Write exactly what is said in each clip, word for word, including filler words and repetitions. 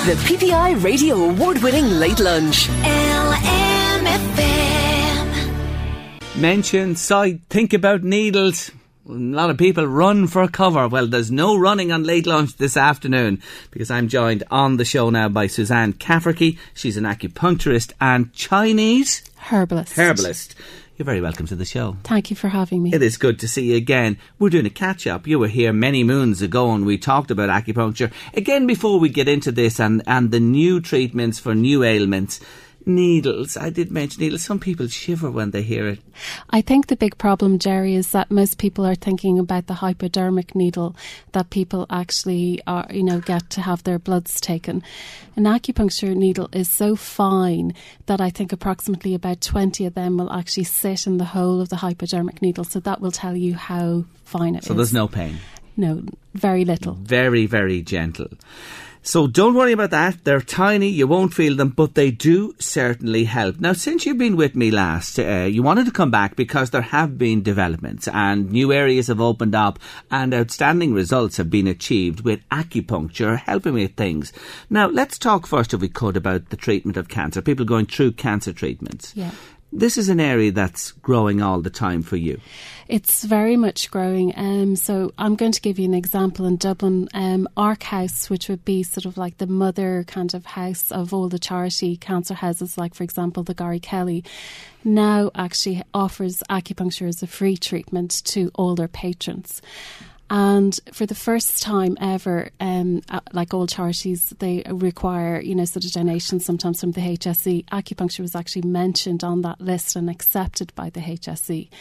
The P P I Radio Award-winning Late Lunch. L M F M. Mention, side, think about needles. A lot of people run for cover. Well, there's no running on Late Lunch this afternoon because I'm joined on the show now by Suzanne Cafferty. She's an acupuncturist and Chinese herbalist. Herbalist. You're very welcome to the show. Thank you for having me. It is good to see you again. We're doing a catch-up. You were here many moons ago and we talked about acupuncture. Again, before we get into this and, and the new treatments for new ailments, needles. I did mention needles. Some people shiver when they hear it. I think the big problem, Jerry, is that most people are thinking about the hypodermic needle that people actually are, you know, get to have their bloods taken. An acupuncture needle is so fine that I think approximately about twenty of them will actually sit in the hole of the hypodermic needle. So that will tell you how fine it so is. So there's no pain? No, very little. Very, very gentle. So don't worry about that. They're tiny, you won't feel them, but they do certainly help. Now, since you've been with me last, uh, you wanted to come back because there have been developments and new areas have opened up and outstanding results have been achieved with acupuncture helping with things. Now, let's talk first, if we could, about the treatment of cancer. People going through cancer treatments. Yeah. This is an area that's growing all the time for you. It's very much growing. Um, so I'm going to give you an example in Dublin. Um, Ark House, which would be sort of like the mother kind of house of all the charity cancer houses, like, for example, the Gary Kelly, now actually offers acupuncture as a free treatment to all their patrons. And for the first time ever, um, like all charities, they require, you know, sort of donations sometimes from the H S E. Acupuncture was actually mentioned on that list and accepted by the H S E.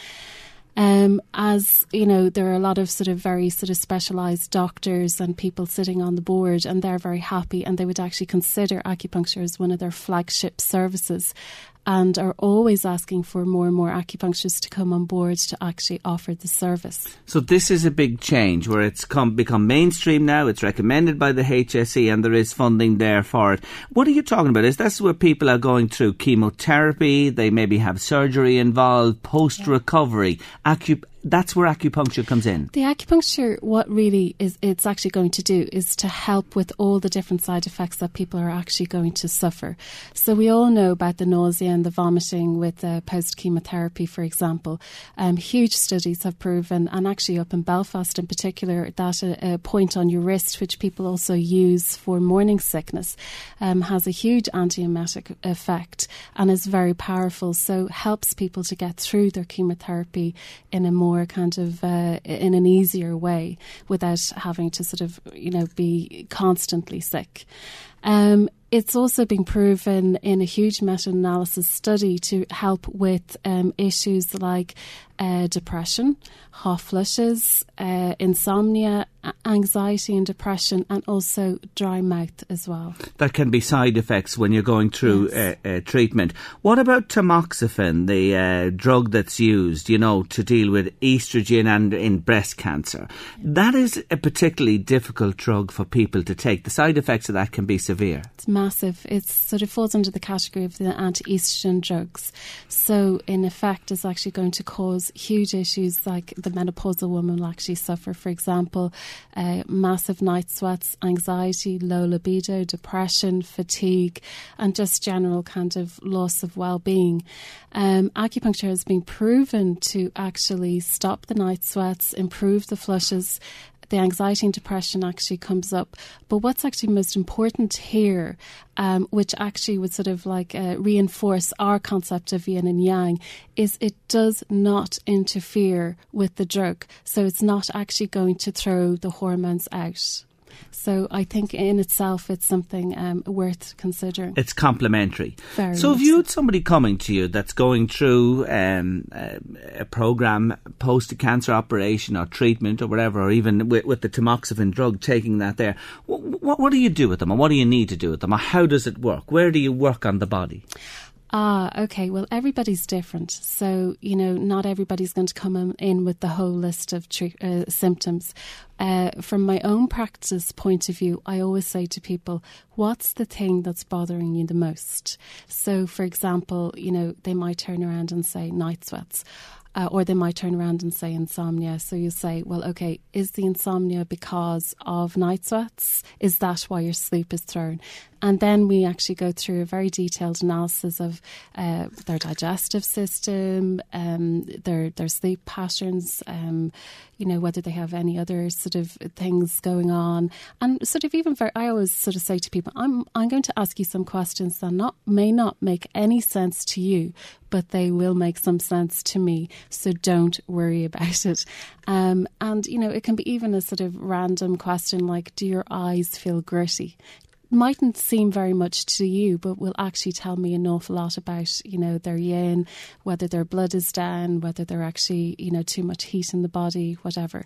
Um, as, you know, there are a lot of sort of very sort of specialised doctors and people sitting on the board, and they're very happy, and they would actually consider acupuncture as one of their flagship services, and are always asking for more and more acupuncturists to come on board to actually offer the service. So this is a big change where it's come, become mainstream now, it's recommended by the H S E and there is funding there for it. What are you talking about? Is this where people are going through chemotherapy, they maybe have surgery involved, post-recovery, acupuncture? That's where acupuncture comes in. The acupuncture, what really is it's actually going to do is to help with all the different side effects that people are actually going to suffer. So we all know about the nausea and the vomiting with uh, post-chemotherapy, for example. Um, huge studies have proven, and actually up in Belfast in particular, that a, a point on your wrist, which people also use for morning sickness, um, has a huge antiemetic effect and is very powerful. So helps people to get through their chemotherapy in a more More kind of uh, in an easier way without having to sort of, you know, be constantly sick. Um, it's also been proven in a huge meta-analysis study to help with um, issues like uh, depression, hot flushes, uh, insomnia, anxiety and depression, and also dry mouth as well. That can be side effects when you're going through yes. uh, uh, treatment. What about tamoxifen, the uh, drug that's used, you know, to deal with estrogen and in breast cancer? That is a particularly difficult drug for people to take. The side effects of that can be severe. It's massive. It sort of falls under the category of the anti-estrogen drugs. So in effect, it's actually going to cause huge issues like the menopausal woman will actually suffer, for example, uh, massive night sweats, anxiety, low libido, depression, fatigue, and just general kind of loss of well-being. Um, acupuncture has been proven to actually stop the night sweats, improve the flushes. The anxiety and depression actually comes up. But what's actually most important here, um, which actually would sort of like uh, reinforce our concept of yin and yang, is it does not interfere with the drug. So it's not actually going to throw the hormones out. So I think in itself it's something um, worth considering. It's complementary. Very so if much you had somebody coming to you that's going through um, a, a programme post a cancer operation or treatment or whatever, or even with, with the tamoxifen drug, taking that there, what, what, what do you do with them, or what do you need to do with them, or how does it work? Where do you work on the body? Ah, okay. Well, everybody's different. So, you know, not everybody's going to come in with the whole list of tre- uh, symptoms. Uh, from my own practice point of view, I always say to people, what's the thing that's bothering you the most? So, for example, you know, they might turn around and say night sweats. Uh, or they might turn around and say insomnia. So you say, well, okay, is the insomnia because of night sweats? Is that why your sleep is thrown? And then we actually go through a very detailed analysis of uh, their digestive system, um, their their sleep patterns, um, you know, whether they have any other sort of things going on. And sort of even, very, I always sort of say to people, I'm I'm going to ask you some questions that not may not make any sense to you, but they will make some sense to me. So don't worry about it. Um, and, you know, it can be even a sort of random question like, do your eyes feel gritty? Mightn't seem very much to you, but will actually tell me an awful lot about, you know, their yin, whether their blood is down, whether they're actually, you know, too much heat in the body, whatever.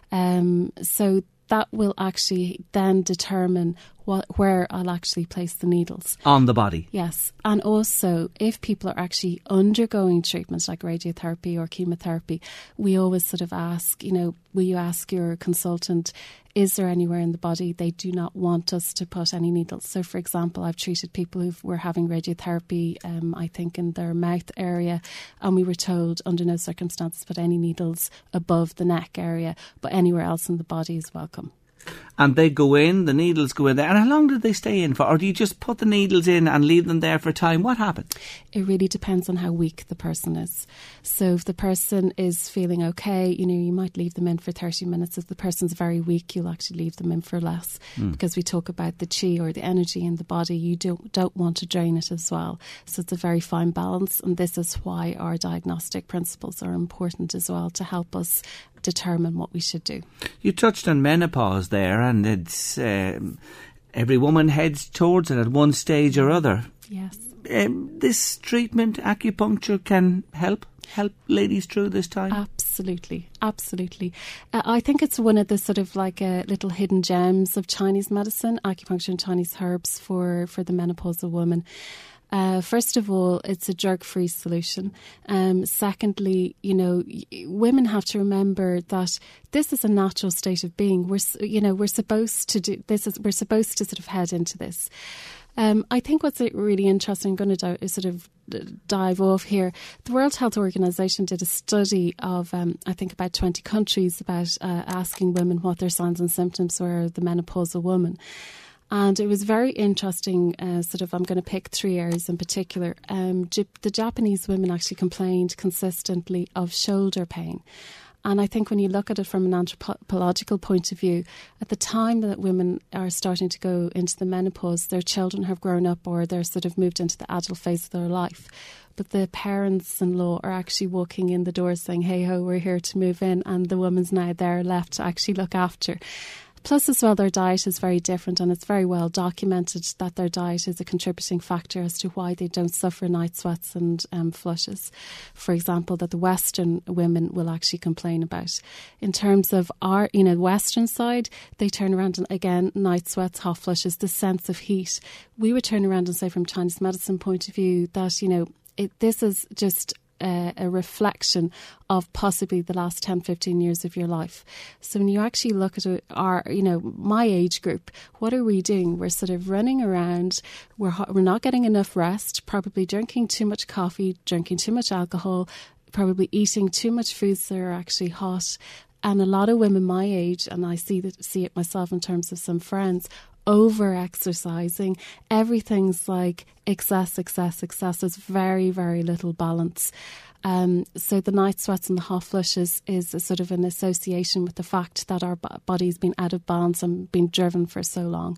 Um, so that will actually then determine what, where I'll actually place the needles. On the body? Yes. And also, if people are actually undergoing treatments like radiotherapy or chemotherapy, we always sort of ask, you know, will you ask your consultant, is there anywhere in the body they do not want us to put any needles? So, for example, I've treated people who were having radiotherapy, um, I think, in their mouth area, and we were told under no circumstances put any needles above the neck area, but anywhere else in the body is welcome. And they go in, the needles go in there. And how long do they stay in for? Or do you just put the needles in and leave them there for a time? What happens? It really depends on how weak the person is. So if the person is feeling okay, you know, you might leave them in for thirty minutes. If the person's very weak, you'll actually leave them in for less. Mm. Because we talk about the chi or the energy in the body. You don't, don't want to drain it as well. So it's a very fine balance. And this is why our diagnostic principles are important as well, to help us determine what we should do. You touched on menopause there, and it's um, every woman heads towards it at one stage or other. Yes. Um, this treatment, acupuncture, can help help ladies through this time? Absolutely, absolutely. Uh, I think it's one of the sort of like uh, little hidden gems of Chinese medicine, acupuncture and Chinese herbs for, for the menopausal woman. Uh, first of all, it's a drug-free solution. Um, secondly, you know, women have to remember that this is a natural state of being. We're, you know, we're supposed to do this. Is, we're supposed to sort of head into this. Um, I think what's really interesting, I'm going to do, sort of dive off here. The World Health Organization did a study of, um, I think, about twenty countries about uh, asking women what their signs and symptoms were of the menopausal woman. And it was very interesting, uh, sort of, I'm going to pick three areas in particular. Um, J- the Japanese women actually complained consistently of shoulder pain. And I think when you look at it from an anthropological point of view, at the time that women are starting to go into the menopause, their children have grown up or they're sort of moved into the adult phase of their life. But the parents-in-law are actually walking in the door saying, hey ho, we're here to move in. And the woman's now there left to actually look after. Plus, as well, their diet is very different, and it's very well documented that their diet is a contributing factor as to why they don't suffer night sweats and um, flushes, for example, that the Western women will actually complain about. In terms of our, you know, Western side, they turn around and, again, night sweats, hot flushes, the sense of heat. We would turn around and say, from Chinese medicine point of view, that, you know, it, this is just A, a reflection of possibly the last ten, fifteen years of your life. So when you actually look at our, you know, my age group, what are we doing? We're sort of running around, we're, we're not getting enough rest, probably drinking too much coffee, drinking too much alcohol, probably eating too much foods that are actually hot. And a lot of women my age, and I see that, see it myself in terms of some friends, over-exercising. Everything's like excess, excess, excess. There's very, very little balance. Um, so the night sweats and the hot flushes is a sort of an association with the fact that our body's been out of balance and been driven for so long.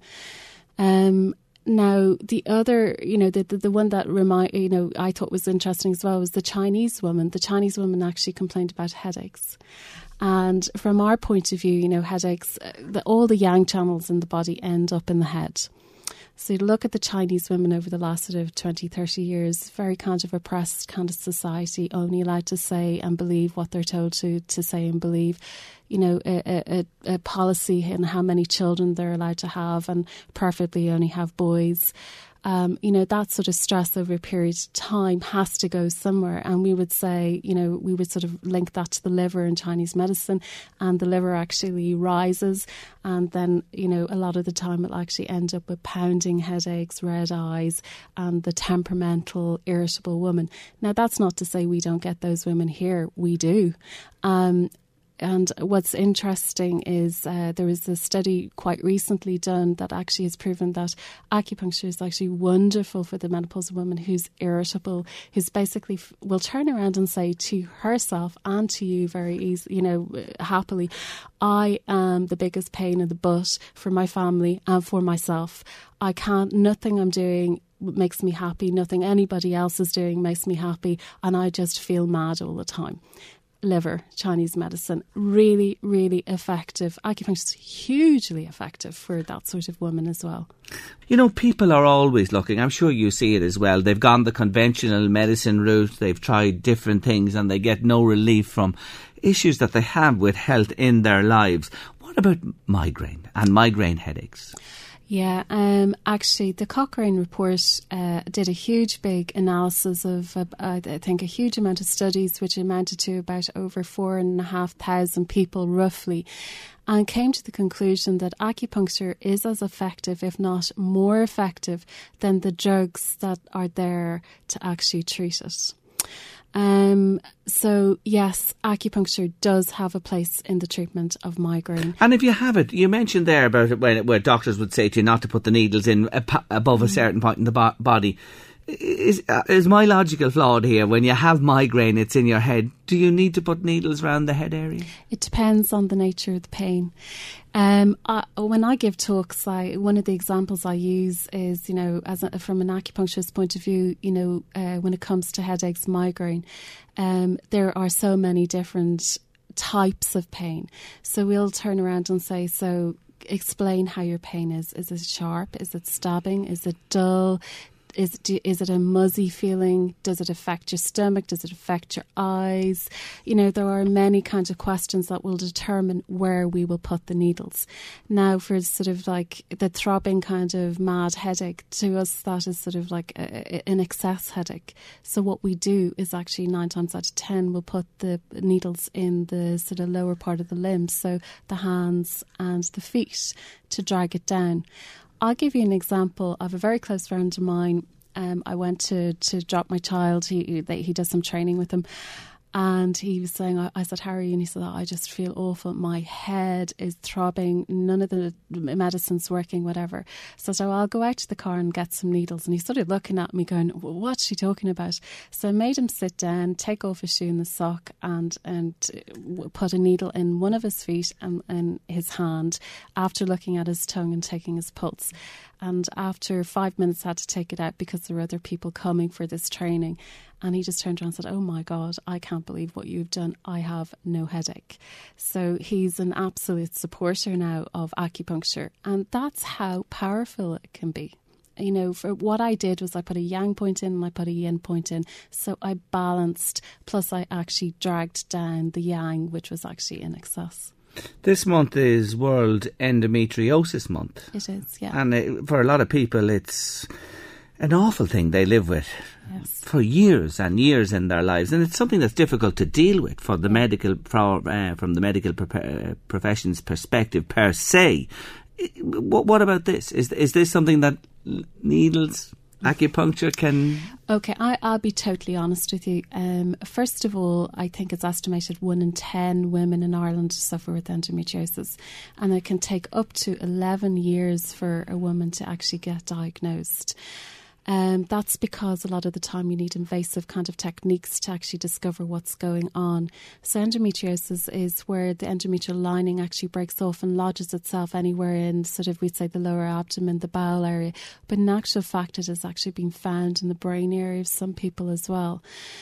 Um, Now, the other, you know, the, the the one that remind, you know, I thought was interesting as well was the Chinese woman. The Chinese woman actually complained about headaches. And from our point of view, you know, headaches, the, all the yang channels in the body end up in the head. So you look at the Chinese women over the last sort of twenty, thirty years, very kind of oppressed kind of society, only allowed to say and believe what they're told to, to say and believe. you know, a, a, a policy in how many children they're allowed to have, and preferably only have boys. Um, you know, that sort of stress over a period of time has to go somewhere. And we would say, you know, we would sort of link that to the liver in Chinese medicine, and the liver actually rises. And then, you know, a lot of the time it'll actually end up with pounding headaches, red eyes, and the temperamental, irritable woman. Now, that's not to say we don't get those women here. We do. Um, And what's interesting is uh, there was a study quite recently done that actually has proven that acupuncture is actually wonderful for the menopausal woman who's irritable, who's basically f- will turn around and say to herself and to you very easily, you know, happily, I am the biggest pain in the butt for my family and for myself. I can't, nothing I'm doing makes me happy, nothing anybody else is doing makes me happy, and I just feel mad all the time. Liver, Chinese medicine, really, really effective. Acupuncture is hugely effective for that sort of woman as well. You know, people are always looking. I'm sure you see it as well. They've gone the conventional medicine route. They've tried different things and they get no relief from issues that they have with health in their lives. What about migraine and migraine headaches? Yeah, um, actually, the Cochrane report uh, did a huge, big analysis of, uh, I think, a huge amount of studies, which amounted to about over four and a half thousand people, roughly, and came to the conclusion that acupuncture is as effective, if not more effective, than the drugs that are there to actually treat it. Um, so, yes, acupuncture does have a place in the treatment of migraine. And if you have it, you mentioned there about it when, where doctors would say to you not to put the needles in above a certain point in the bo- body. Is, uh, is my logical flawed here? When you have migraine, it's in your head. Do you need to put needles around the head area? It depends on the nature of the pain. Um, I, when I give talks, I, one of the examples I use is, you know, as a, from an acupuncturist point of view, you know, uh, when it comes to headaches, migraine, um, there are so many different types of pain. So we'll turn around and say, so explain how your pain is. Is it sharp? Is it stabbing? Is it dull? Is it, is it a muzzy feeling? Does it affect your stomach? Does it affect your eyes? You know, there are many kinds of questions that will determine where we will put the needles. Now, for sort of like the throbbing kind of mad headache, to us that is sort of like a, an excess headache. So what we do is actually nine times out of ten we'll put the needles in the sort of lower part of the limbs, so the hands and the feet, to drag it down. I'll give you an example of a very close friend of mine. Um, I went to, to drop my child. He they, he does some training with him. And he was saying, I, I said, how are you? And he said, oh, I just feel awful. My head is throbbing. None of the medicine's working, whatever. So I said, well, I'll go out to the car and get some needles. And he started looking at me going, what's she talking about? So I made him sit down, take off his shoe and the sock, and, and put a needle in one of his feet and in his hand, after looking at his tongue and taking his pulse. And after five minutes, I had to take it out because there were other people coming for this training. And he just turned around and said, oh my God, I can't believe what you've done. I have no headache. So he's an absolute supporter now of acupuncture. And that's how powerful it can be. You know, for what I did was I put a yang point in and I put a yin point in. So I balanced, plus I actually dragged down the yang, which was actually in excess. This month is World Endometriosis Month. It is, yeah. And it, for a lot of people, it's an awful thing they live with yes. for years and years in their lives, and it's something that's difficult to deal with for the medical for, uh, from the medical pro- profession's perspective per se. What, what about this? Is is this something that needles, acupuncture can... Okay, I, I'll be totally honest with you. Um, first of all, I think it's estimated one in ten women in Ireland suffer with endometriosis, and it can take up to eleven years for a woman to actually get diagnosed. Um, that's because a lot of the time you need invasive kind of techniques to actually discover what's going on. So endometriosis is where the endometrial lining actually breaks off and lodges itself anywhere in sort of, we'd say, the lower abdomen, the bowel area. But in actual fact, it has actually been found in the brain area of some people as well.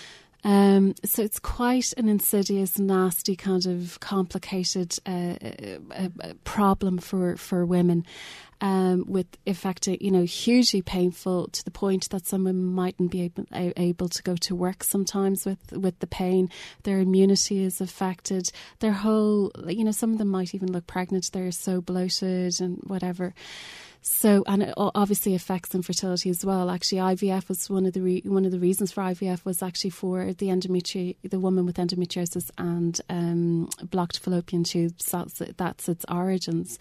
Um, so it's quite an insidious, nasty, kind of complicated uh, uh, uh, problem for, for women. Um, with affecting, you know, hugely painful to the point that some women mightn't be able, able to go to work sometimes with, with the pain. Their immunity is affected. Their whole, you know, some of them might even look pregnant. They're so bloated and whatever. So, and it obviously affects infertility as well. Actually, I V F was one of the re- one of the reasons for I V F was actually for the endometri- the woman with endometriosis and um, blocked fallopian tubes. That's, that's its origins.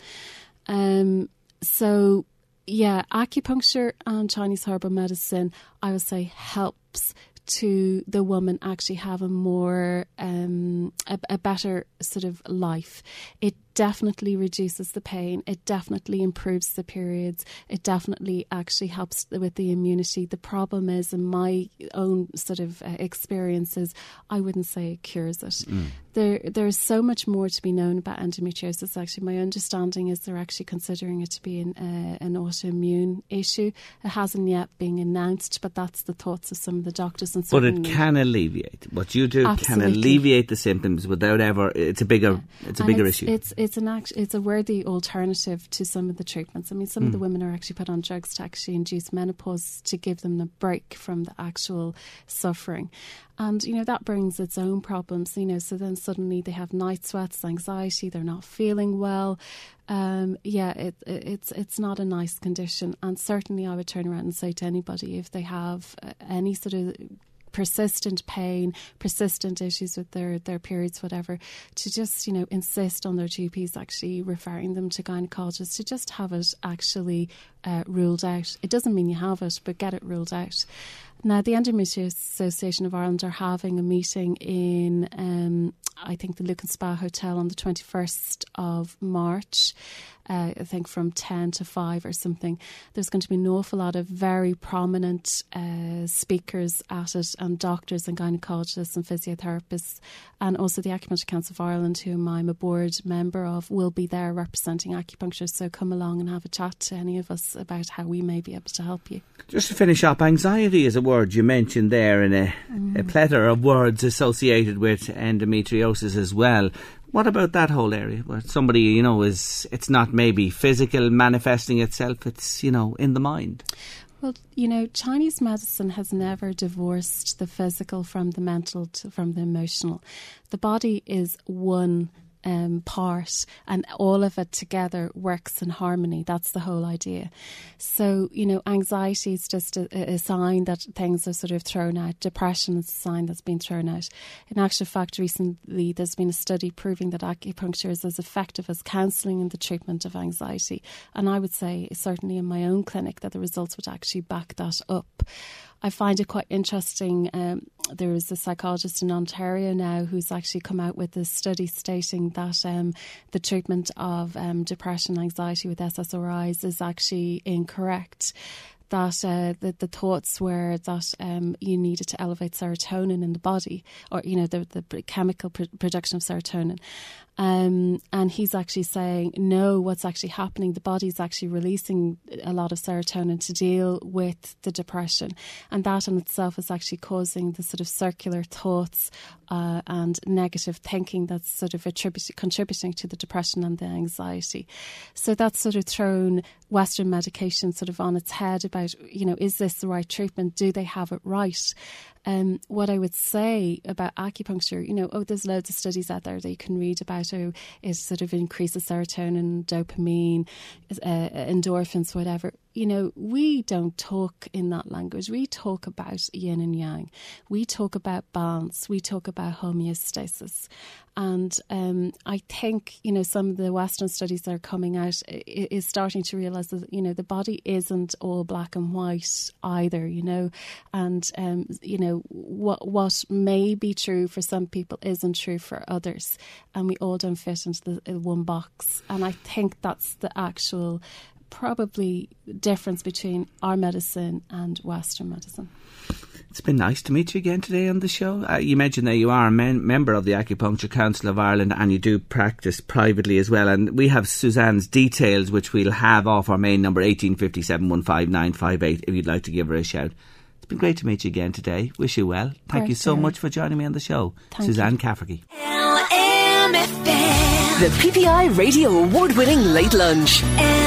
Um, So, yeah, acupuncture and Chinese herbal medicine, I would say, helps to the woman actually have a more, um, a, a better sort of life. It definitely reduces the pain. It definitely improves the periods. It definitely actually helps with the immunity. The problem is, in my own sort of uh, experiences, I wouldn't say it cures it. Mm. There, there's so much more to be known about endometriosis. Actually, my understanding is they're actually considering it to be an, uh, an autoimmune issue. It hasn't yet been announced, but that's the thoughts of some of the doctors. And but it can alleviate. What you do Absolutely. can alleviate the symptoms without ever. It's a bigger. Yeah. It's a and bigger it's, issue. It's it's an act, it's a worthy alternative to some of the treatments. I mean, some mm. of the women are actually put on drugs to actually induce menopause to give them a break from the actual suffering. And, you know, that brings its own problems, you know, so then suddenly they have night sweats, anxiety, they're not feeling well. Um, yeah, it, it, it's it's not a nice condition. And certainly I would turn around and say to anybody, if they have uh, any sort of persistent pain, persistent issues with their, their periods, whatever, to just, you know, insist on their G Ps actually referring them to gynecologists to just have it actually uh, ruled out. It doesn't mean you have it, but get it ruled out. Now, the Endometriosis Association of Ireland are having a meeting in, um, I think, the Lucan Spa Hotel on the twenty-first of March. Uh, I think from ten to five or something. There's going to be an awful lot of very prominent uh, speakers at it, and doctors and gynecologists and physiotherapists, and also the Acupuncture Council of Ireland, whom I'm a board member of, will be there representing acupuncture. So come along and have a chat to any of us about how we may be able to help you. Just to finish up, anxiety is a word you mentioned there, in a, mm. a plethora of words associated with endometriosis as well. What about that whole area where somebody, you know, is, it's not maybe physical manifesting itself, it's, you know, in the mind? Well, you know, Chinese medicine has never divorced the physical from the mental to, from the emotional. The body is one Um, part, and all of it together works in harmony. That's the whole idea. So, you know, anxiety is just a, a sign that things are sort of thrown out. Depression is a sign that's been thrown out. In actual fact, recently there's been a study proving that acupuncture is as effective as counselling in the treatment of anxiety. And I would say, certainly in my own clinic, that the results would actually back that up. I find it quite interesting. Um, there is a psychologist in Ontario now who's actually come out with a study stating that um, the treatment of um, depression and anxiety with S S R Is is actually incorrect. That uh, the, the thoughts were that um, you needed to elevate serotonin in the body, or, you know, the, the chemical pr- production of serotonin. Um, and he's actually saying, no, what's actually happening, the body's actually releasing a lot of serotonin to deal with the depression. And that in itself is actually causing the sort of circular thoughts uh, and negative thinking that's sort of attribut- contributing to the depression and the anxiety. So that's sort of thrown Western medication sort of on its head about, you know, is this the right treatment? Do they have it right? Um, what I would say about acupuncture, you know, oh, there's loads of studies out there that you can read about. Oh, it sort of increases serotonin, dopamine, uh, endorphins, whatever. You know, we don't talk in that language. We talk about yin and yang. We talk about balance. We talk about homeostasis. And um, I think, you know, some of the Western studies that are coming out is starting to realise that, you know, the body isn't all black and white either, you know. And, um, you know, what what may be true for some people isn't true for others. And we all don't fit into the one box. And I think that's the actual probably difference between our medicine and Western medicine. It's been nice to meet you again today on the show. Uh, you mentioned that you are a men- member of the Acupuncture Council of Ireland and you do practice privately as well. And we have Suzanne's details, which we'll have off our main number, eighteen fifty-seven, one five nine five eight, if you'd like to give her a shout. It's been great to meet you again today. Wish you well. Thank Great, you so Gary. much for joining me on the show. Thank Suzanne you. Cafferty. L M F M. The P P I Radio Award winning Late Lunch.